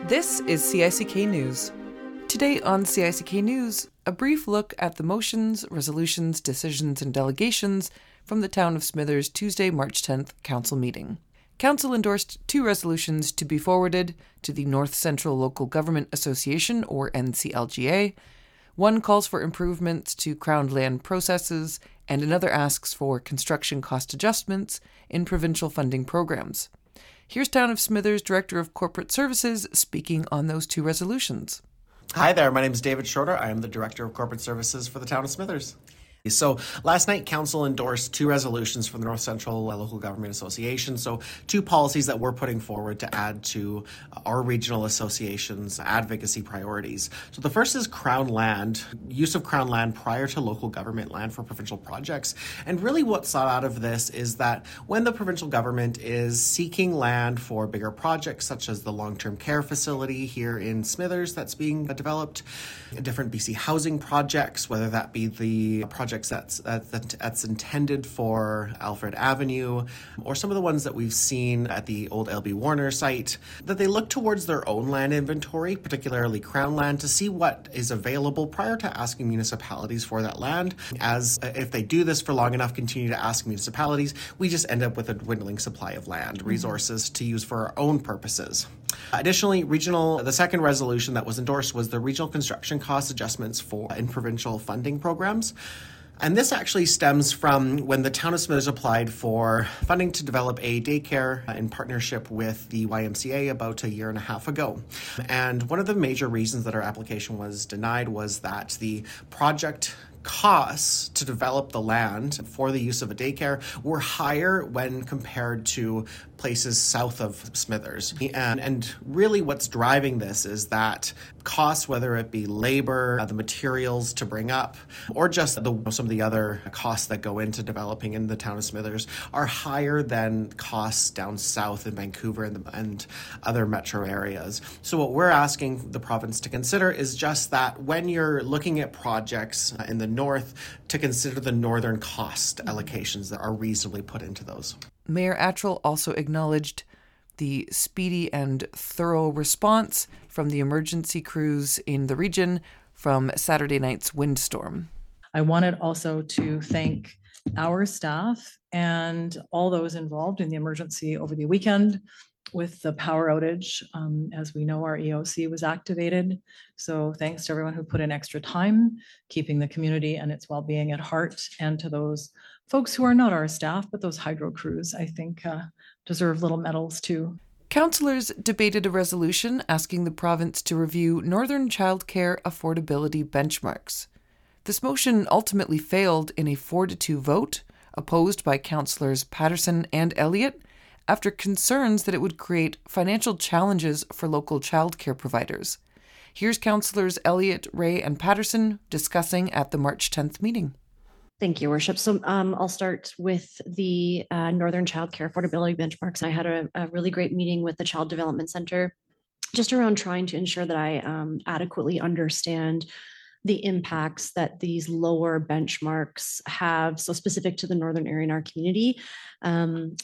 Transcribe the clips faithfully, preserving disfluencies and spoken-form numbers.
This is C I C K News. Today on C I C K News, a brief look at the motions, resolutions, decisions, and delegations from the Town of Smithers Tuesday, March tenth Council meeting. Council endorsed two resolutions to be forwarded to the North Central Local Government Association, or N C L G A. One calls for improvements to Crown land processes, and another asks for construction cost adjustments in provincial funding programs. Here's Town of Smithers Director of Corporate Services speaking on those two resolutions. Hi there, my name is David Schroeder. I am the Director of Corporate Services for the Town of Smithers. So last night, Council endorsed two resolutions from the North Central Local Government Association. So two policies that we're putting forward to add to our regional association's advocacy priorities. So the first is Crown land, use of Crown land prior to local government land for provincial projects. And really what's sought out of this is that when the provincial government is seeking land for bigger projects, such as the long-term care facility here in Smithers that's being developed, different B C housing projects, whether that be the project That's, that's that's intended for Alfred Avenue, or some of the ones that we've seen at the old L B Warner site, that they look towards their own land inventory, particularly Crown land, to see what is available prior to asking municipalities for that land. As if they do this for long enough, continue to ask municipalities, we just end up with a dwindling supply of land resources to use for our own purposes. Additionally, regional, the second resolution that was endorsed was the regional construction cost adjustments for in provincial funding programs. And this actually stems from when the Town of Smithers applied for funding to develop a daycare in partnership with the Y M C A about a year and a half ago. And one of the major reasons that our application was denied was that the project costs to develop the land for the use of a daycare were higher when compared to places south of Smithers. And, and really what's driving this is that costs, whether it be labor, uh, the materials to bring up, or just the, some of the other costs that go into developing in the Town of Smithers, are higher than costs down south in Vancouver and, the, and other metro areas. So what we're asking the province to consider is just that when you're looking at projects in the north, to consider the northern cost allocations that are reasonably put into those. Mayor Attrell also acknowledged the speedy and thorough response from the emergency crews in the region from Saturday night's windstorm. I wanted also to thank our staff and all those involved in the emergency over the weekend with the power outage. Um, as we know, our E O C was activated. So thanks to everyone who put in extra time, keeping the community and its well-being at heart, and to those folks who are not our staff, but those hydro crews, I think uh, deserve little medals too. Councillors debated a resolution asking the province to review Northern childcare affordability benchmarks. This motion ultimately failed in a four to two vote, opposed by Councillors Patterson and Elliott, after concerns that it would create financial challenges for local childcare providers. Here's Councillors Elliott, Ray, and Patterson discussing at the March tenth meeting. Thank you, Worship. So um, I'll start with the uh, Northern Childcare Affordability Benchmarks. I had a, a really great meeting with the Child Development Center just around trying to ensure that I um, adequately understand the impacts that these lower benchmarks have, so specific to the northern area in our community. Um,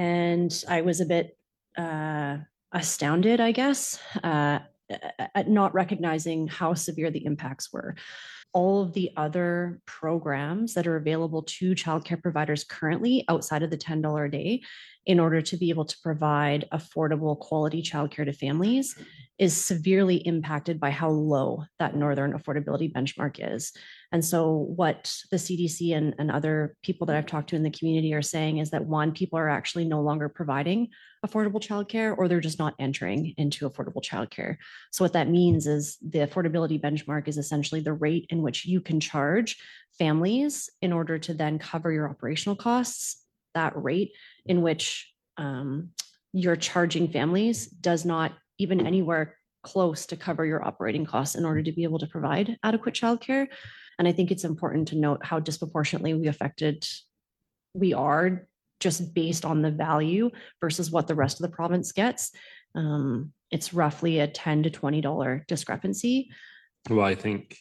and I was a bit uh, astounded, I guess, uh, at not recognizing how severe the impacts were. All of the other programs that are available to childcare providers currently outside of the ten dollars a day in order to be able to provide affordable quality childcare to families is severely impacted by how low that northern affordability benchmark is. And so what the C D C and, and other people that I've talked to in the community are saying is that, one, people are actually no longer providing affordable childcare, or they're just not entering into affordable childcare. So what that means is the affordability benchmark is essentially the rate in which you can charge families in order to then cover your operational costs. That rate in which um, you're charging families does not even anywhere close to cover your operating costs in order to be able to provide adequate childcare. And I think it's important to note how disproportionately we affected we are just based on the value versus what the rest of the province gets. Um, it's roughly a ten to twenty dollars discrepancy. Well, I think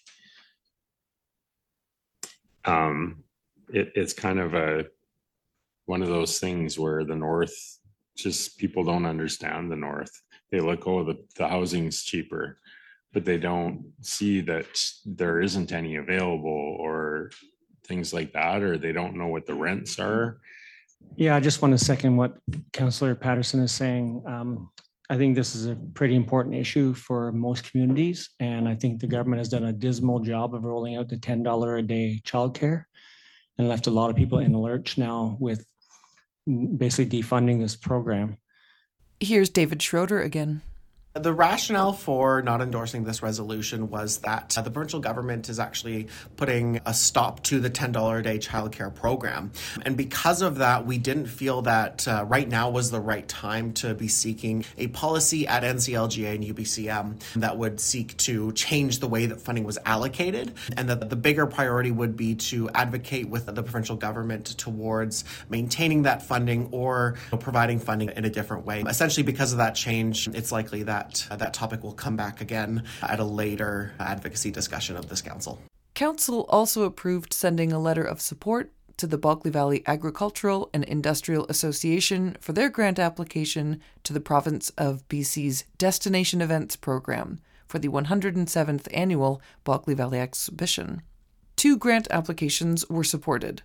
um, it, it's kind of a one of those things where the North, just people don't understand the North. they look, oh, the, the housing's cheaper, but they don't see that there isn't any available or things like that, or they don't know what the rents are. Yeah, I just want to second what Councillor Patterson is saying. Um, I think this is a pretty important issue for most communities, and I think the government has done a dismal job of rolling out the ten dollars a day childcare and left a lot of people in the lurch now with basically defunding this program. Here's David Schroeder again. The rationale for not endorsing this resolution was that uh, the provincial government is actually putting a stop to the ten dollars a day childcare program. And because of that, we didn't feel that uh, right now was the right time to be seeking a policy at N C L G A and U B C M that would seek to change the way that funding was allocated, and that the bigger priority would be to advocate with the provincial government towards maintaining that funding or you know, providing funding in a different way. Essentially, because of that change, it's likely that Uh, that topic will come back again at a later advocacy discussion of this council. Council also approved sending a letter of support to the Bulkley Valley Agricultural and Industrial Association for their grant application to the province of B C's Destination Events program for the one hundred seventh annual Bulkley Valley Exhibition. Two grant applications were supported.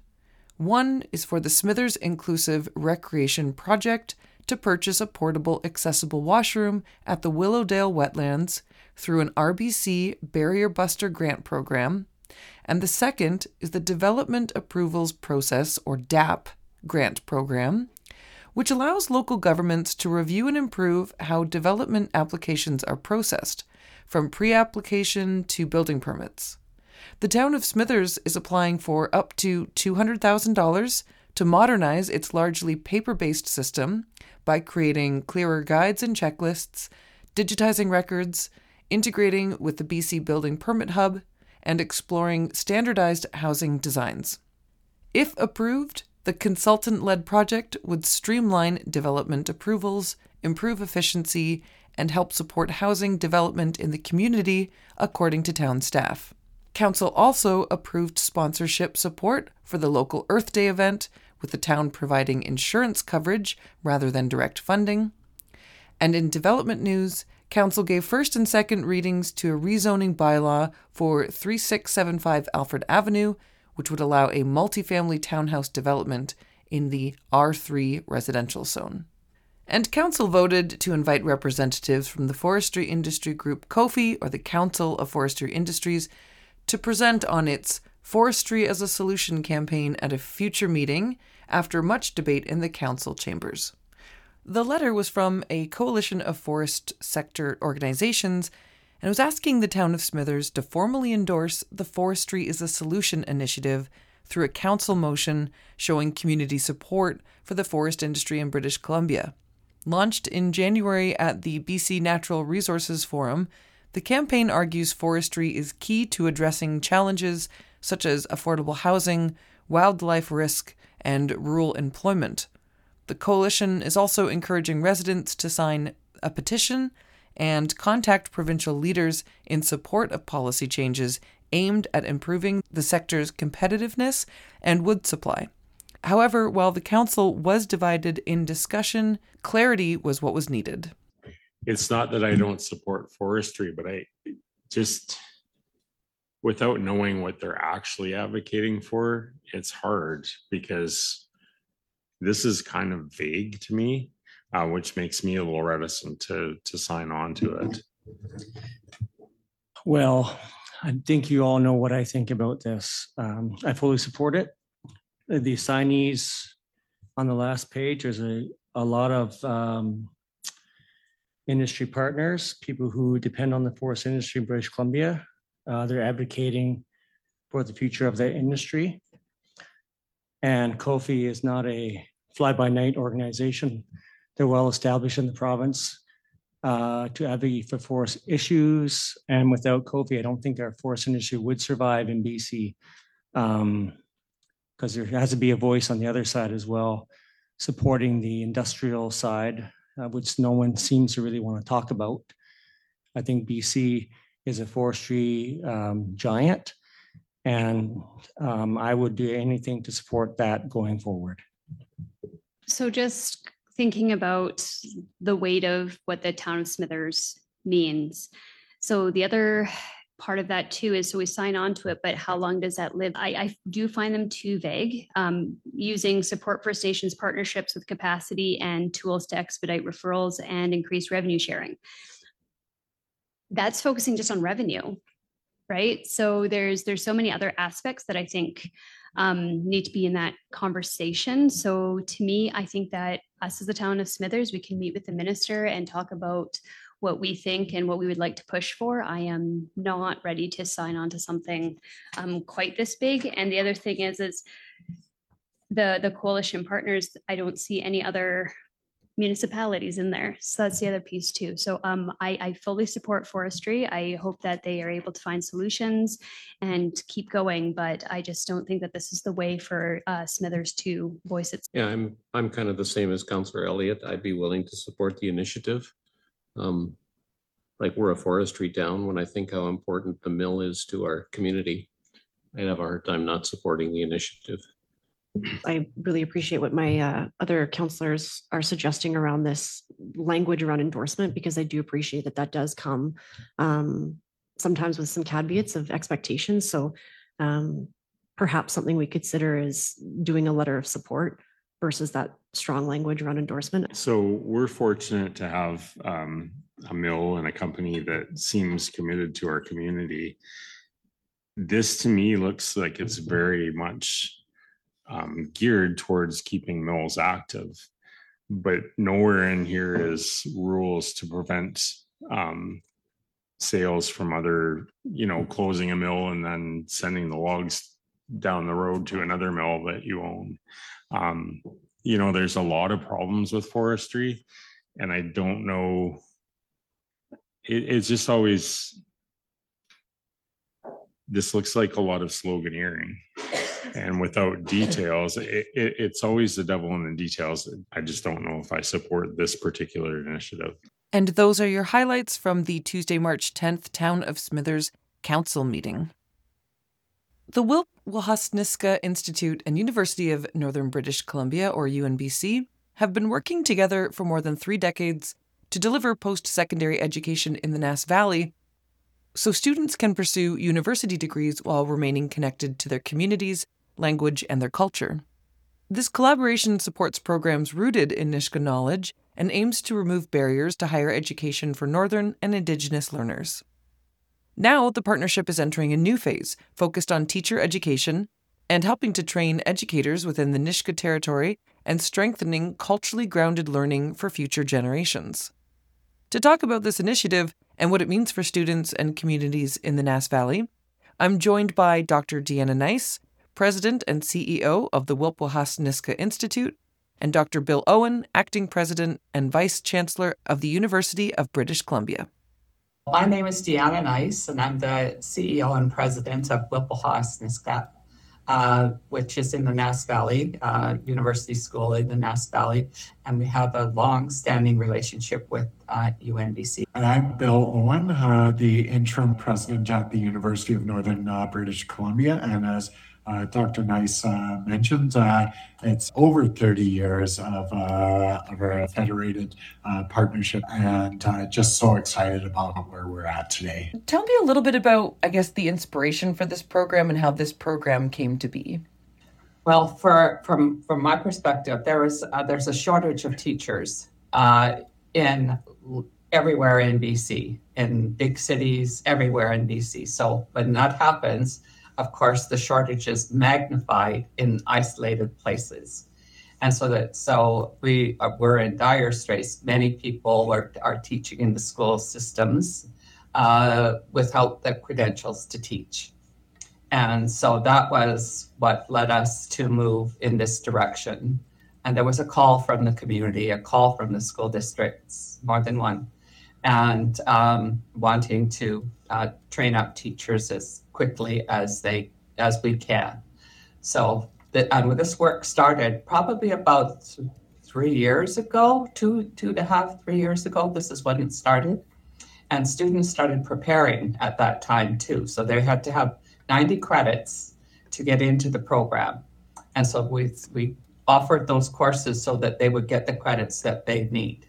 One is for the Smithers Inclusive Recreation Project to purchase a portable accessible washroom at the Willowdale Wetlands through an R B C Barrier Buster grant program, and the second is the Development Approvals Process, or D A P, grant program, which allows local governments to review and improve how development applications are processed, from pre-application to building permits. The town of Smithers is applying for up to two hundred thousand dollars to modernize its largely paper-based system by creating clearer guides and checklists, digitizing records, integrating with the B C Building Permit Hub, and exploring standardized housing designs. If approved, the consultant-led project would streamline development approvals, improve efficiency, and help support housing development in the community, according to town staff. Council also approved sponsorship support for the local Earth Day event, with the town providing insurance coverage rather than direct funding. And in development news, Council gave first and second readings to a rezoning bylaw for thirty-six seventy-five Alfred Avenue, which would allow a multifamily townhouse development in the R three residential zone. And Council voted to invite representatives from the forestry industry group COFI, or the Council of Forestry Industries, to present on its Forestry as a Solution campaign at a future meeting after much debate in the council chambers. The letter was from a coalition of forest sector organizations and was asking the town of Smithers to formally endorse the Forestry as a Solution initiative through a council motion showing community support for the forest industry in British Columbia. Launched in January at the B C Natural Resources Forum, the campaign argues forestry is key to addressing challenges such as affordable housing, wildlife risk, and rural employment. The coalition is also encouraging residents to sign a petition and contact provincial leaders in support of policy changes aimed at improving the sector's competitiveness and wood supply. However, while the council was divided in discussion, clarity was what was needed. It's not that I don't support forestry, but I just, without knowing what they're actually advocating for, it's hard because this is kind of vague to me, uh, which makes me a little reticent to to sign on to it. Well, I think you all know what I think about this. Um, I fully support it. The assignees on the last page, there's a, a lot of um, industry partners, people who depend on the forest industry in British Columbia. Uh, they're advocating for the future of the industry. And COFI is not a fly-by-night organization. They're well established in the province uh, to advocate for forest issues. And without COFI, I don't think our forest industry would survive in B C, um, because there has to be a voice on the other side as well, supporting the industrial side, uh, which no one seems to really want to talk about. I think B C is a forestry um, giant, and um, I would do anything to support that going forward. So just thinking about the weight of what the town of Smithers means. So the other part of that too is, so we sign on to it, but how long does that live? I, I do find them too vague. Um, using support First Nations partnerships with capacity and tools to expedite referrals and increase revenue sharing. That's focusing just on revenue, right? So there's there's so many other aspects that I think um, need to be in that conversation. So to me, I think that us as the town of Smithers, we can meet with the minister and talk about what we think and what we would like to push for. I am not ready to sign on to something um, quite this big. And the other thing is, is the, the coalition partners, I don't see any other municipalities in there. So that's the other piece too. So um, I, I fully support forestry. I hope that they are able to find solutions and keep going, but I just don't think that this is the way for uh, Smithers to voice its. Yeah, I'm, I'm kind of the same as Councillor Elliott. I'd be willing to support the initiative. Um, like we're a forestry town. When I think how important the mill is to our community, I'd have a hard time not supporting the initiative. I really appreciate what my uh, other councillors are suggesting around this language around endorsement, because I do appreciate that that does come um, sometimes with some caveats of expectations. So um, perhaps something we consider is doing a letter of support versus that strong language around endorsement. So we're fortunate to have um, a mill and a company that seems committed to our community. This to me looks like it's very much um, geared towards keeping mills active, but nowhere in here is rules to prevent um, sales from other, you know, closing a mill and then sending the logs down the road to another mill that you own. Um, you know, there's a lot of problems with forestry, and I don't know, it, it's just always, this looks like a lot of sloganeering, and without details, it, it, it's always the devil in the details. I just don't know if I support this particular initiative. And those are your highlights from the Tuesday, March tenth Town of Smithers Council meeting. The Wilp Wahasniska Institute and University of Northern British Columbia, or U N B C, have been working together for more than three decades to deliver post-secondary education in the Nass Valley so students can pursue university degrees while remaining connected to their communities, language, and their culture. This collaboration supports programs rooted in Nisga'a knowledge and aims to remove barriers to higher education for Northern and Indigenous learners. Now, the partnership is entering a new phase focused on teacher education and helping to train educators within the Nisga'a territory and strengthening culturally grounded learning for future generations. To talk about this initiative and what it means for students and communities in the Nass Valley, I'm joined by Doctor Deanna Nice, President and C E O of the Wilp Wahasniska Institute, and Doctor Bill Owen, Acting President and Vice Chancellor of the University of British Columbia. My name is Deanna Nice, and I'm the C E O and President of Wilp Wahasniska, uh, which is in the Nass Valley, uh, University School in the Nass Valley, and we have a long-standing relationship with uh, U N B C. And I'm Bill Owen, uh, the interim president at the University of Northern uh, British Columbia, and as Uh, Doctor Nice uh, mentioned, uh, it's over thirty years of, uh, of a federated uh, partnership, and uh, just so excited about where we're at today. Tell me a little bit about, I guess, the inspiration for this program and how this program came to be. Well, for from from my perspective, there is uh, there's a shortage of teachers uh, in everywhere in B C, in big cities, everywhere in B C. So when that happens, of course, the shortage is magnified in isolated places. And so that so we are, we're in dire straits. Many people are, are teaching in the school systems uh, without the credentials to teach. And so that was what led us to move in this direction. And there was a call from the community, a call from the school districts, more than one, and um, wanting to uh, train up teachers as quickly as they as we can. So the, and this work started probably about three years ago, two two and a half, three years ago. This is when it started, and students started preparing at that time too. So they had to have ninety credits to get into the program, and so we we offered those courses so that they would get the credits that they need.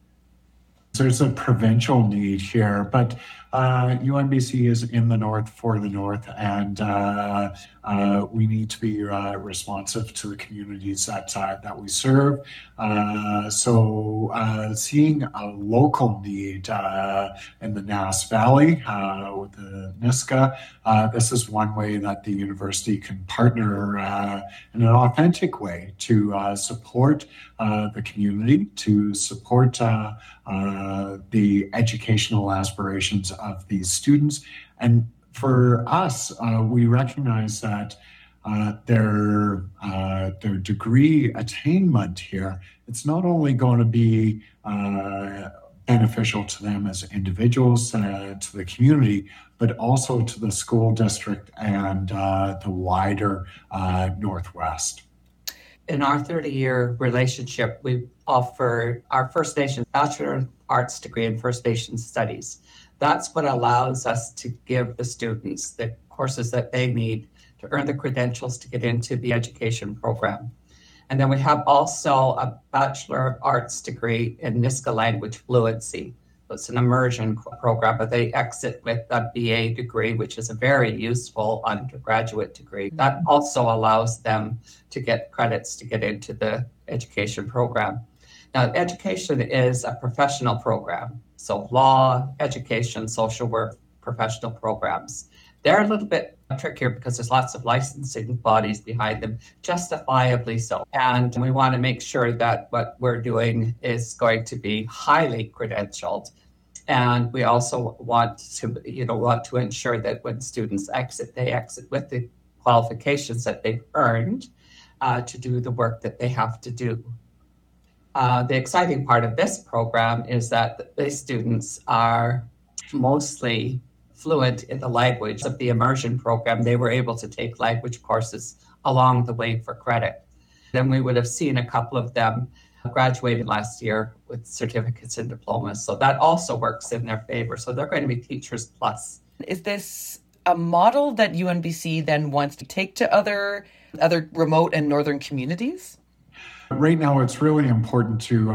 There's a provincial need here, but uh, U N B C is in the north for the north, and uh, uh, we need to be uh, responsive to the communities that uh, that we serve. Uh, so, uh, seeing a local need uh, in the Nass Valley uh, with the Niska, uh, this is one way that the university can partner uh, in an authentic way to uh, support uh, the community, to support uh, uh, the educational aspirations of these students. And for us, uh, we recognize that uh, their uh, their degree attainment here, it's not only going to be uh, beneficial to them as individuals, uh, to the community, but also to the school district and uh, the wider uh, Northwest. In our thirty-year relationship, we offer our First Nations Bachelor of Arts degree in First Nations Studies. That's what allows us to give the students the courses that they need to earn the credentials to get into the education program. And then we have also a Bachelor of Arts degree in Niska language fluency. So it's an immersion program, but they exit with a B A degree, which is a very useful undergraduate degree. That also allows them to get credits to get into the education program. Now, education is a professional program. So law, education, social work, professional programs. They're a little bit trickier because there's lots of licensing bodies behind them, justifiably so. And we want to make sure that what we're doing is going to be highly credentialed. And we also want to, you know, want to ensure that when students exit, they exit with the qualifications that they've earned uh, to do the work that they have to do. Uh, the exciting part of this program is that the students are mostly fluent in the language of the immersion program. They were able to take language courses along the way for credit. Then we would have seen a couple of them graduated last year with certificates and diplomas. So that also works in their favor. So they're going to be Teachers Plus. Is this a model that U N B C then wants to take to other other remote and northern communities? Right now, it's really important to uh,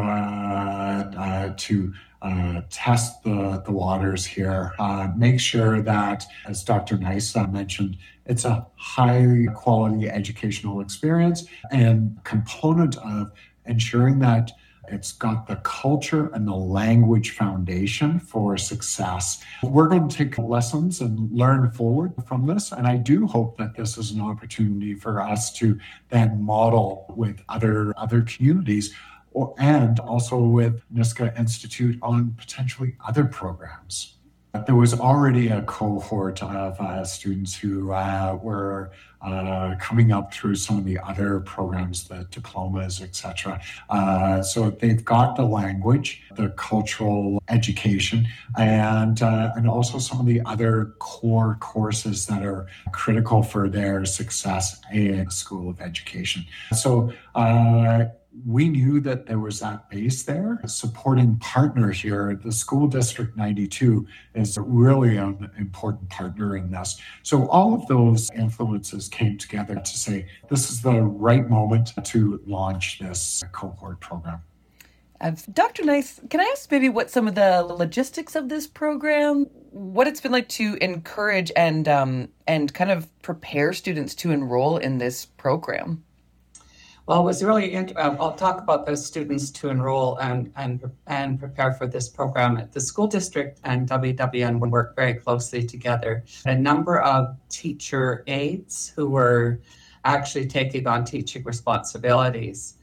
uh, to uh, test the, the waters here. Uh, make sure that, as Doctor Nice uh, mentioned, it's a high quality educational experience and component of ensuring that it's got the culture and the language foundation for success. We're going to take lessons and learn forward from this. And I do hope that this is an opportunity for us to then model with other, other communities or, and also with Niska Institute on potentially other programs. There was already a cohort of uh, students who uh, were uh, coming up through some of the other programs, the diplomas, et cetera. Uh, so they've got the language, the cultural education, and uh, and also some of the other core courses that are critical for their success in School of Education. So. Uh, We knew that there was that base there. A supporting partner here, the School District ninety-two, is really an important partner in this. So all of those influences came together to say, this is the right moment to launch this cohort program. Uh, Doctor Nice, can I ask maybe what some of the logistics of this program, what it's been like to encourage and um, and kind of prepare students to enroll in this program? Well, it was really, int- uh, I'll talk about those students to enroll and, and, and prepare for this program. The school district and W W N would work very closely together. A number of teacher aides who were actually taking on teaching responsibilities.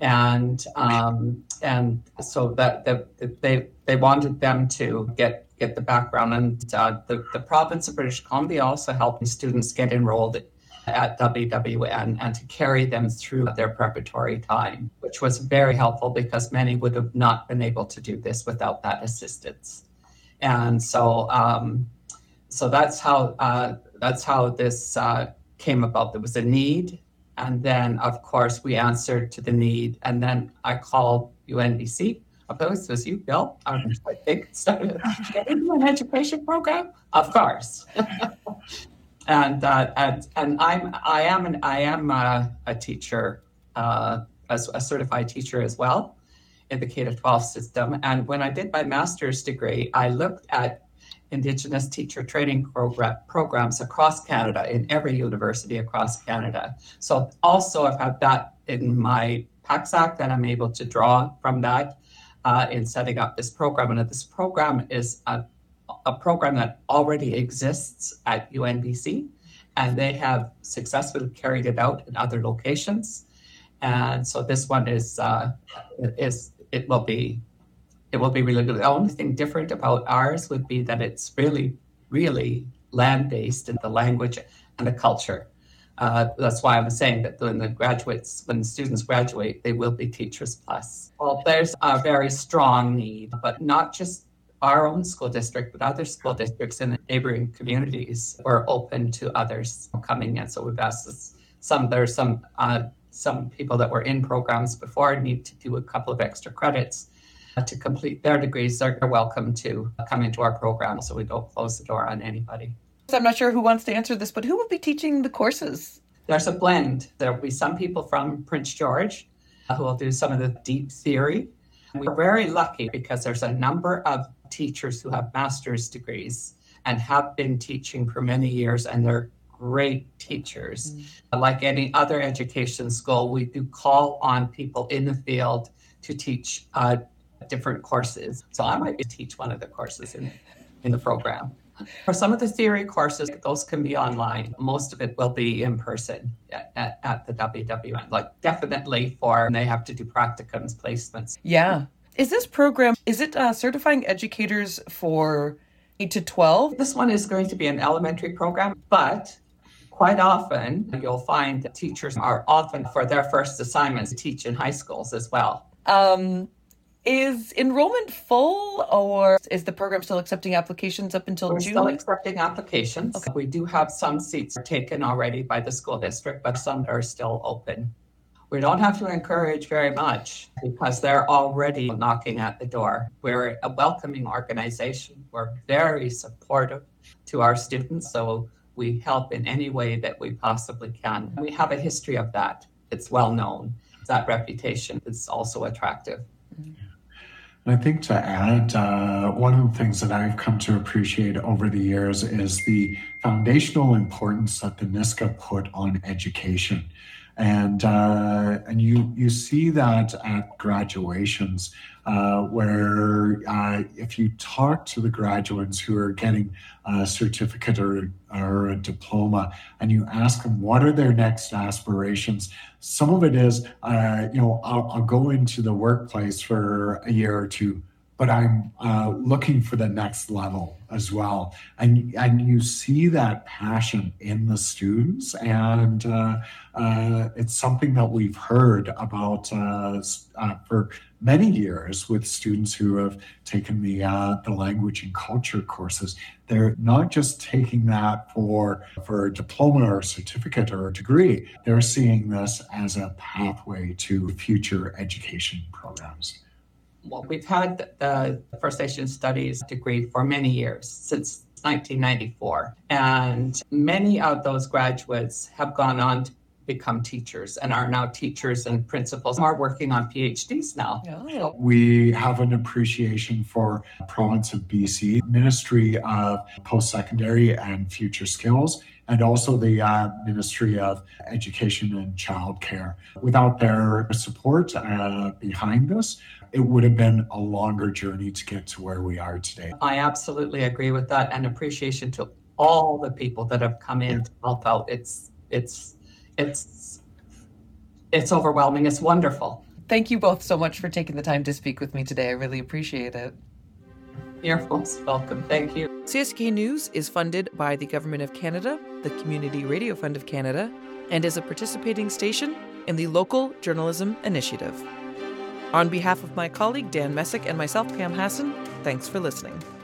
And um, and so that, that they they wanted them to get get the background. And uh, the, the province of British Columbia also helped students get enrolled at W W N and to carry them through their preparatory time, which was very helpful because many would have not been able to do this without that assistance. And so, um, so that's how uh, that's how this uh, came about. There was a need, and then of course we answered to the need, and then I called U N B C. I thought this was you, Bill. I think started getting an education program, of course. And, uh, and and I'm I am an I am a, a teacher uh, as a certified teacher as well in the K to twelve system. And when I did my master's degree, I looked at Indigenous teacher training program, programs across Canada, in every university across Canada. So also I've had that in my PACSAC that I'm able to draw from that uh, in setting up this program. And this program is a, a program that already exists at U N B C, and they have successfully carried it out in other locations. And so this one is, uh, is it will be It will be really good. The only thing different about ours would be that it's really, really land-based in the language and the culture. Uh, that's why I was saying that when the graduates, when the students graduate, they will be Teachers Plus. Well, there's a very strong need, but not just our own school district, but other school districts in the neighboring communities are open to others coming in. So we've asked this, some, there's some, uh, some people that were in programs before need to do a couple of extra credits to complete their degrees. They're welcome to come into our program, so we don't close the door on anybody. I'm not sure who wants to answer this, but who will be teaching the courses? There's a blend. There will be some people from Prince George who will do some of the deep theory. We're very lucky because there's a number of teachers who have master's degrees and have been teaching for many years, and they're great teachers. Mm. Like any other education school, we do call on people in the field to teach uh, different courses. So I might teach one of the courses in, in the program. For some of the theory courses, those can be online. Most of it will be in person at, at, at the W W N, like definitely for, they have to do practicums, placements. Yeah. Is this program, is it uh, certifying educators for eight to twelve? This one is going to be an elementary program, but quite often you'll find that teachers are often for their first assignments teach in high schools as well. Um, Is enrollment full, or is the program still accepting applications up until We're June? still accepting applications. Okay. We do have some seats taken already by the school district, but some are still open. We don't have to encourage very much because they're already knocking at the door. We're a welcoming organization. We're very supportive to our students, so we help in any way that we possibly can. We have a history of that. It's well known. That reputation is also attractive. And I think to add, uh, one of the things that I've come to appreciate over the years is the foundational importance that the Nisga'a put on education. And uh, and you you see that at graduations, uh, where uh, if you talk to the graduates who are getting a certificate or, or a diploma, and you ask them what are their next aspirations, some of it is, uh, you know, I'll, I'll go into the workplace for a year or two, but I'm uh, looking for the next level as well. And, and you see that passion in the students, and uh, uh, it's something that we've heard about uh, uh, for many years with students who have taken the uh, the language and culture courses. They're not just taking that for, for a diploma or a certificate or a degree. They're seeing this as a pathway to future education programs. Well, we've had the First Nation Studies degree for many years, since nineteen ninety-four. And many of those graduates have gone on to become teachers and are now teachers and principals. Some are working on PhDs now. Oh. We have an appreciation for the province of B C, Ministry of Post-Secondary and Future Skills, and also the uh, Ministry of Education and Childcare. Without their support uh, behind this, it would have been a longer journey to get to where we are today. I absolutely agree with that, and appreciation to all the people that have come in to help out. It's it's it's it's overwhelming. It's wonderful. Thank you both so much for taking the time to speak with me today. I really appreciate it. You're most welcome. Thank you. C I C K News is funded by the Government of Canada, the Community Radio Fund of Canada, and is a participating station in the Local Journalism Initiative. On behalf of my colleague Dan Messick and myself, Pam Hassan, thanks for listening.